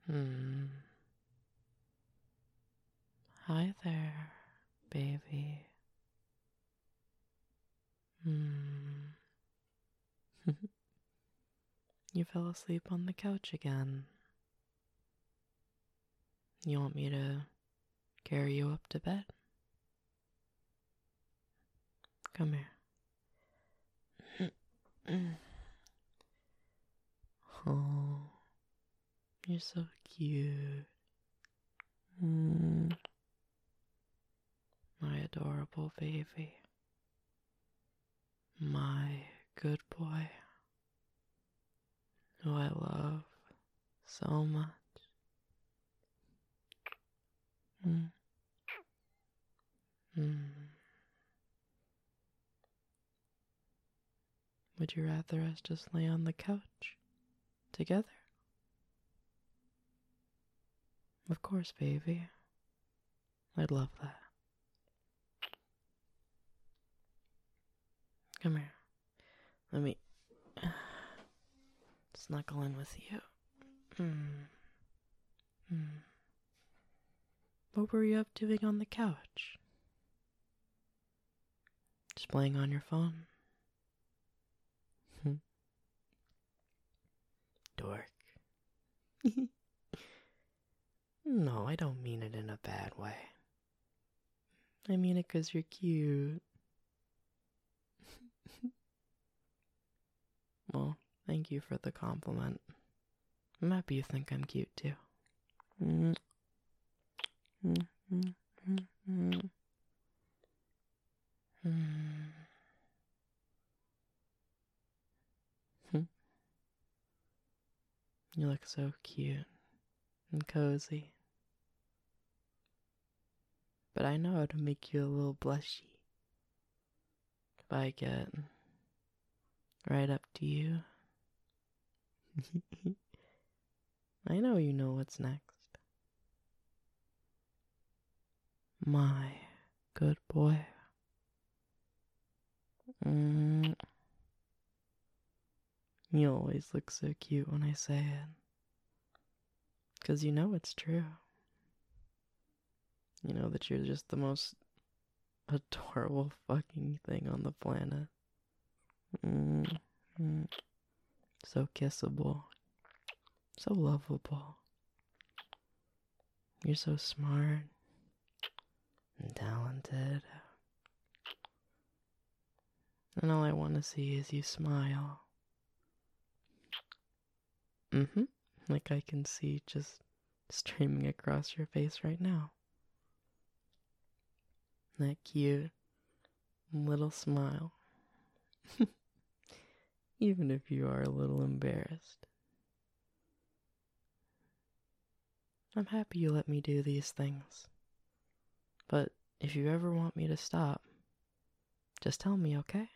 Hmm. Hi there, baby. Hmm. You fell asleep on the couch again. You want me to carry you up to bed? Come here. Oh, you're so cute. Mm, my adorable baby. My good boy, who I love so much. Mm, mm. Would you rather us just lay on the couch together? Of course, baby. I'd love that. Come here. Let me snuggle in with you. Hmm. Hmm. What were you up doing on the couch? Just playing on your phone? Dork. No, I don't mean it in a bad way. I mean it 'cause you're cute. Well, thank you for the compliment. I'm happy you think I'm cute too. Mm, mm, mm, mm, mm. Mm. You look so cute and cozy. But I know how to make you a little blushy if I get right up to you. I know you know what's next. My good boy. Mm. You always look so cute when I say it. 'Cause you know it's true. You know that you're just the most adorable fucking thing on the planet. Mm. Mm. So kissable. So lovable. You're so smart and talented. And all I want to see is you smile. Mm-hmm. Like I can see just streaming across your face right now. That cute little smile. Even if you are a little embarrassed. I'm happy you let me do these things. But if you ever want me to stop, just tell me, okay?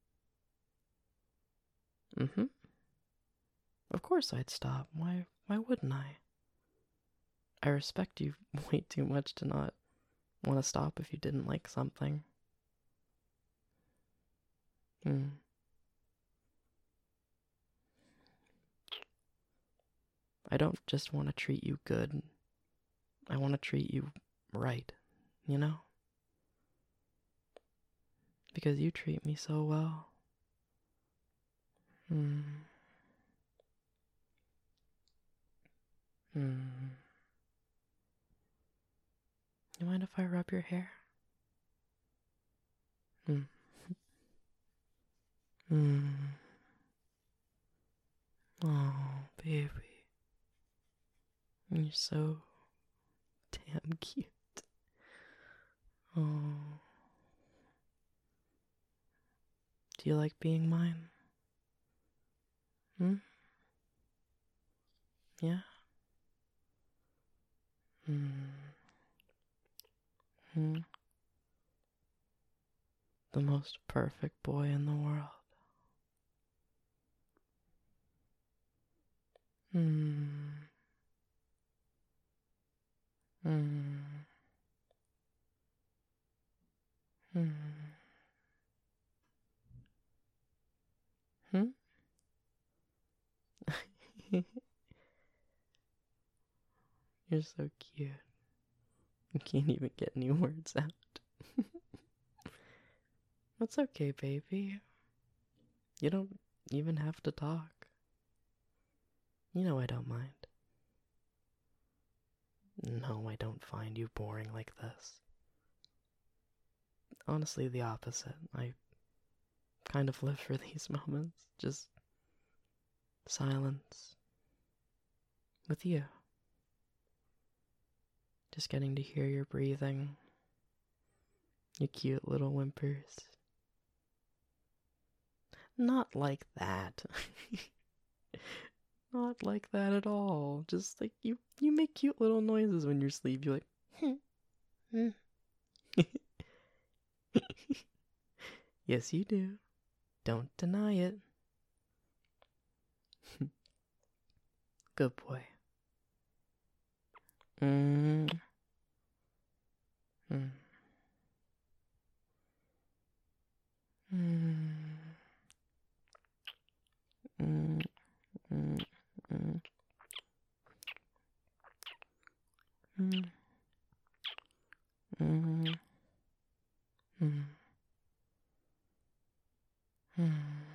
Mm-hmm. Of course I'd stop. Why wouldn't I? I respect you way too much to not want to stop if you didn't like something. Hmm. I don't just want to treat you good. I want to treat you right, you know? Because you treat me so well. Hmm. Hmm. You mind if I rub your hair? Hmm. Hmm. Oh, baby. You're so damn cute. Oh. Do you like being mine? Hmm? Yeah? Hmm. Hmm. The most perfect boy in the world. Hmm. Hmm. Hmm. Hmm? You're so cute. You can't even get any words out. That's okay, baby. You don't even have to talk. You know I don't mind. No, I don't find you boring like this. Honestly, the opposite. I kind of live for these moments. Just silence. With you. Just getting to hear your breathing. Your cute little whimpers. Not like that. Not like that at all. Just like you make cute little noises when you're asleep. You're like, hmm. Yes, you do. Don't deny it. Good boy. Mm. Mm. Mm. Mm. Mm. Mm. Mm. Mm. Mm. Mm.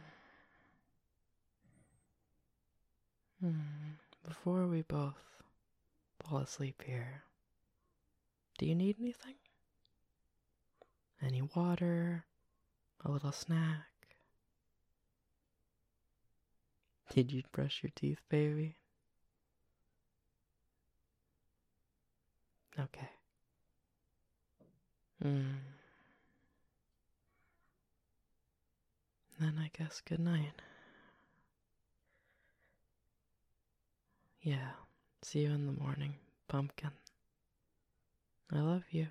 Mm. Before we both fall asleep here, do you need anything? Any water? A little snack? Did you brush your teeth, baby? Okay. Mm. Then I guess good night. Yeah. See you in the morning, pumpkin. I love you.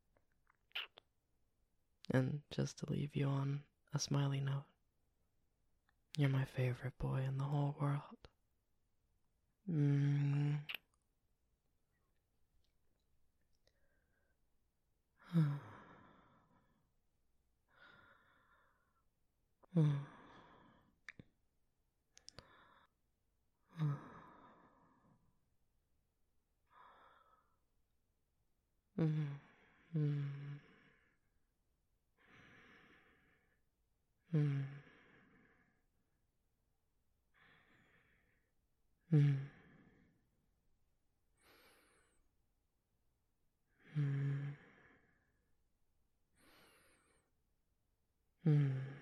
And just to leave you on a smiley note, you're my favorite boy in the whole world. Mm. Mm. Mm. Mm. Mm. Mm. Mm. Mm.